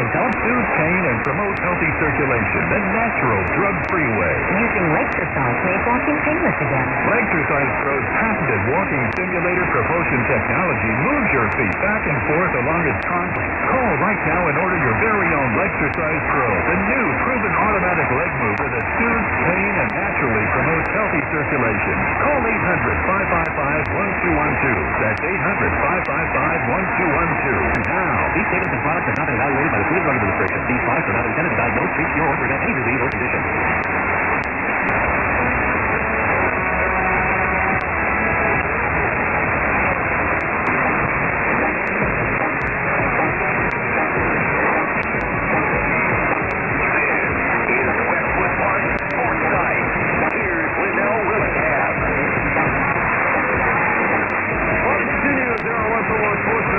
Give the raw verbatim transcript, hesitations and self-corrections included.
help soothe pain and promote healthy circulation. The natural, drug-free way. Using Lexercise made walking painless again. Lexercise Pro's patented walking simulator propulsion technology moves your feet back and forth along its concrete. Call right now and order your very own Lexercise Pro, the new proven automatic leg mover that soothes pain and naturally promotes healthy circulation. Call eight hundred, five five five, one two one two. That's eight hundred, five five five, one two one two. Now, These statements and products have not been evaluated by the Food and Drug Administration. These products are not intended to diagnose, treat, cure, or prevent any disease or